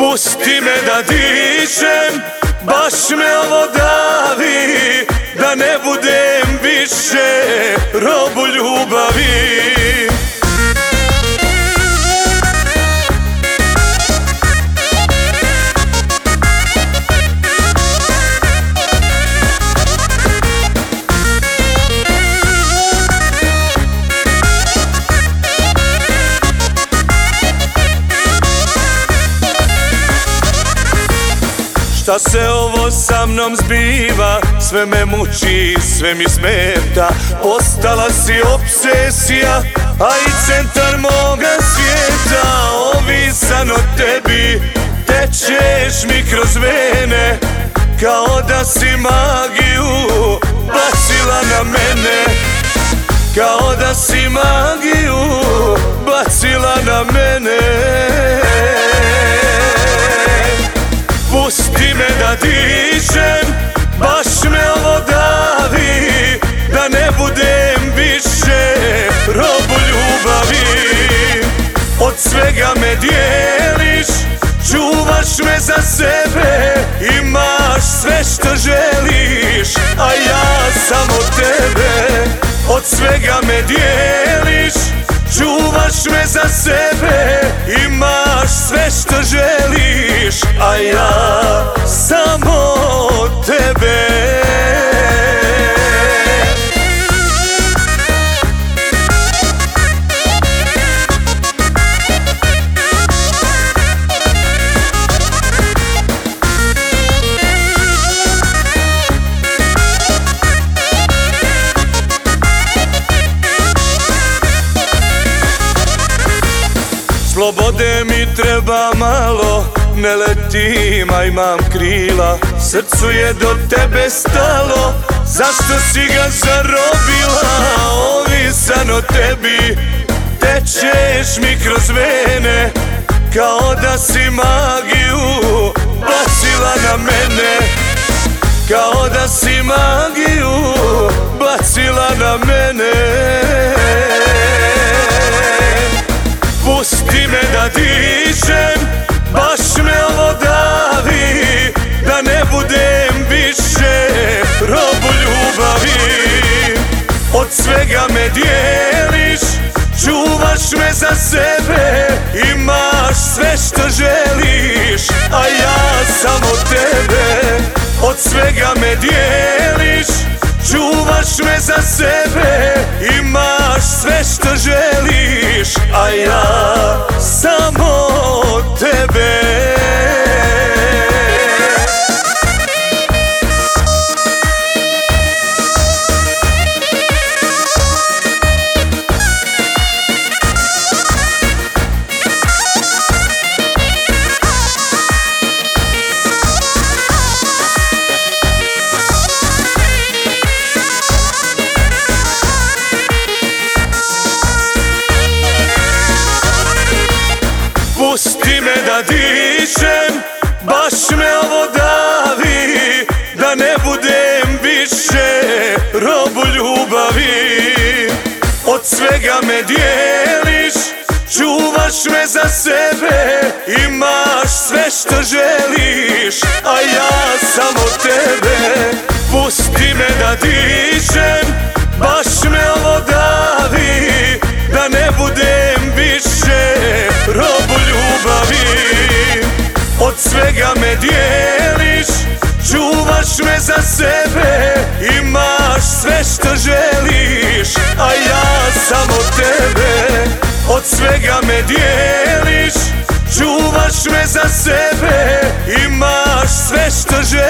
Pusti me da dišem, baš me ovo davi, da ne budem više rob u ljubavi. Šta se ovo sa mnom zbiva, sve me muči, sve mi smeta. Postala si obsesija, a i centar moga svijeta. Ovisan od tebi, tečeš mi kroz vene, kao da si magiju bacila na mene. Kao da si magiju bacila na mene. Pusti me da dišem, baš me ovo davi, da ne budem više rob u ljubavi. Od svega me dijeliš, čuvaš me za sebe, imaš sve što želiš, a ja samo tebe. Od svega me dijeliš, čuvaš me za sebe, imaš sve što želiš, a ja samo tebe. Slobode mi treba malo, ne letim, a imam krila. Srcu je do tebe stalo, zašto si ga zarobila? Ovisan o tebi, tečeš mi kroz vene, kao da si magiju bacila na mene. Kao da si magiju bacila na mene. Pusti me da dišem, baš me ovo davi, da ne budem više rob u ljubavi. Od svega me dijeliš, čuvaš me za sebe, imaš sve što želiš, a ja samo tebe. Od svega me dijeliš, čuvaš me za sebe, imaš sve što želiš, a ja samo tebe. Pusti me da dišem, baš me ovo davi, da ne budem više rob u ljubavi. Od svega me dijeliš, čuvaš me za sebe, imaš sve što želiš, a ja samo tebe. Pusti me da dišem, baš me ovo davi, da ne budem više rob u ljubavi. Od svega me dijeliš, čuvaš me za sebe, imaš sve što želiš, a ja samo tebe. Od svega me dijeliš, čuvaš me za sebe, imaš sve što želiš.